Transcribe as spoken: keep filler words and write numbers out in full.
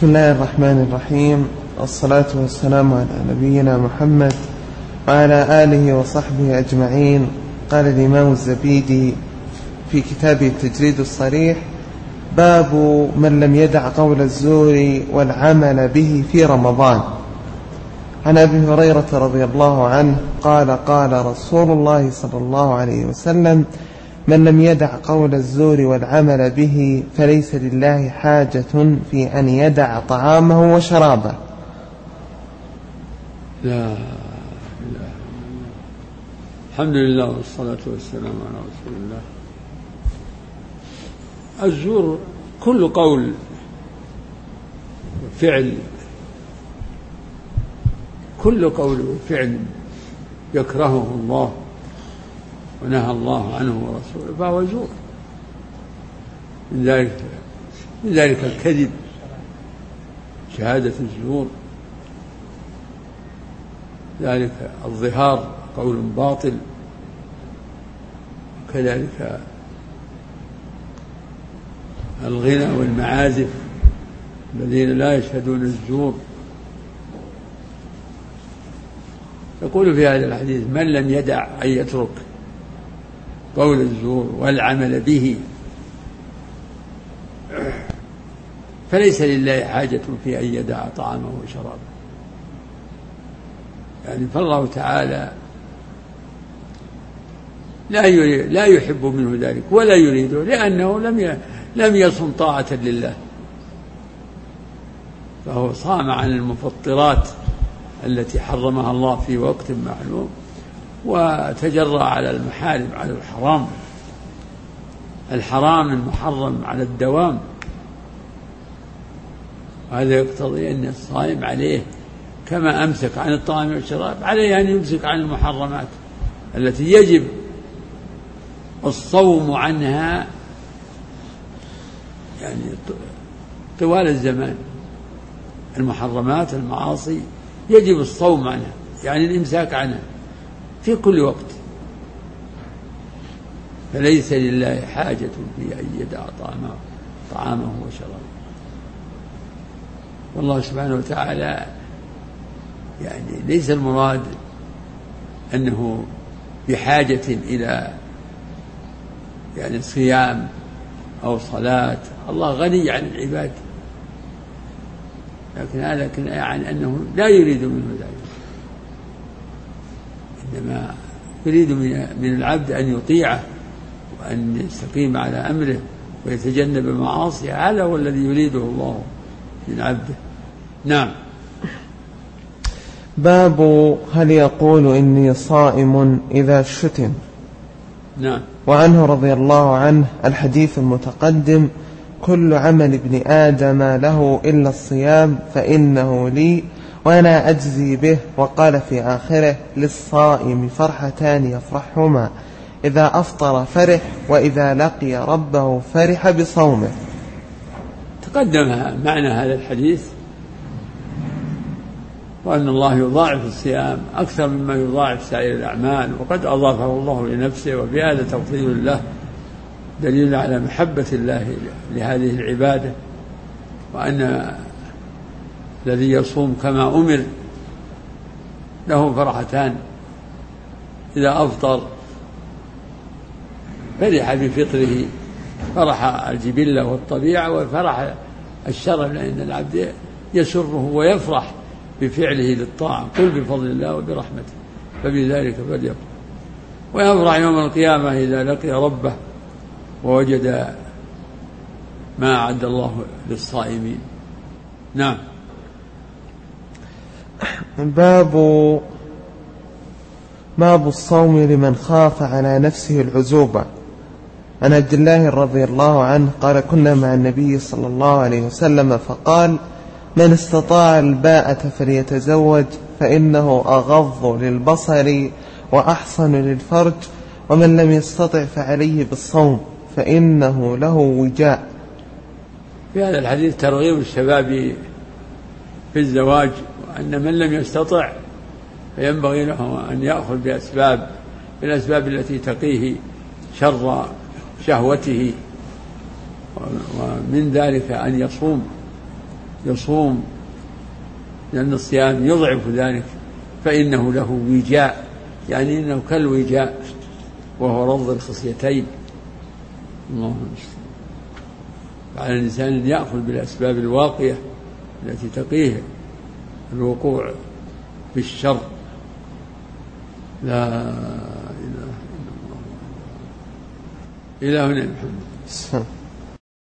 بسم الله الرحمن الرحيم، والصلاة والسلام على نبينا محمد وعلى آله وصحبه أجمعين. قال الإمام الزبيدي في كتابه التجريد الصريح: باب من لم يدع قول الزور والعمل به في رمضان. عن أبي هريرة رضي الله عنه قال: قال رسول الله صلى الله عليه وسلم: من لم يدع قول الزور والعمل به فليس لله حاجة في أن يدع طعامه وشرابه. لا إله. الحمد لله والصلاة والسلام على رسول الله. الزور كل قول وفعل كل قول وفعل يكرهه الله ونهى الله عنه ورسوله فهو زور. من ذلك من ذلك الكذب، شهادة الزور، ذلك الظهار قول باطل، وكذلك الغنى والمعازف الذين لا يشهدون الزور. يقول في هذا الحديث: من لم يدع أن يترك قول الزور والعمل به فليس لله حاجة في أن يدع طعامه وشرابه. يعني فالله تعالى لا لا يحب منه ذلك ولا يريده، لأنه لم لم يصم طاعة لله، فهو صام عن المفطرات التي حرمها الله في وقت معلوم، وتجرى على المحارم، على الحرام الحرام المحرم على الدوام. وهذا يقتضي أن الصائم عليه كما أمسك عن الطعام والشراب عليه أن يمسك عن المحرمات التي يجب الصوم عنها، يعني طوال الزمان. المحرمات المعاصي يجب الصوم عنها، يعني الإمساك عنها في كل وقت. فليس لله حاجة في أن يدع طعامه طعامه وشرابه. والله سبحانه وتعالى يعني ليس المراد أنه بحاجة إلى يعني صيام أو صلاة، الله غني عن العباد، لكن هذا يعني أنه لا يريد منه ذلك، إنما يريد من العبد أن يطيعه وأن يستقيم على أمره ويتجنب المعاصي. هذا هو الذي يريده الله من عبده. نعم. باب هل يقول إني صائم إذا شتم. نعم. وعنه رضي الله عنه الحديث المتقدم: كل عمل ابن آدم له إلا الصيام فإنه لي وأنا أجزي به. وقال في آخره: للصائم فرحتان يفرحهما، إذا أفطر فرح، وإذا لقي ربه فرح بصومه. تقدم معنى هذا الحديث، وأن الله يضاعف الصيام أكثر مما يضاعف سائر الأعمال، وقد أضافه الله لنفسه، وفي هذا تفضيل له دليل على محبة الله لهذه العبادة، وأن الذي يصوم كما أمر له فرحتان: إذا أفطر فرح بفطره فرح الجبلة والطبيعة، وفرح الشرع، لأن العبد يسره ويفرح بفعله للطاعة. قل بفضل الله وبرحمته فبذلك فليفرح. ويفرح يوم القيامة إذا لقي ربه ووجد ما أعد الله للصائمين. نعم. باب باب الصوم لمن خاف على نفسه العزوبة. عن عبد الله رضي الله عنه قال: كنا مع النبي صلى الله عليه وسلم فقال: من استطاع الباءة فليتزوج، فإنه أغض للبصر وأحصن للفرج، ومن لم يستطع فعليه بالصوم فإنه له وجاء. في هذا الحديث ترغيب الشباب في الزواج، وأن من لم يستطع فينبغي له أن يأخذ بأسباب بالأسباب التي تقيه شر شهوته، ومن ذلك أن يصوم يصوم، لأن الصيام يضعف ذلك، فإنه له وجاء، يعني إنه كالوجاء وهو رض الخصيتين. الله المستعان. على الإنسان أن يأخذ بالأسباب الواقية التي تقيه الوقوع في الشر. لا إله إلا الله. إلى هنا محمد.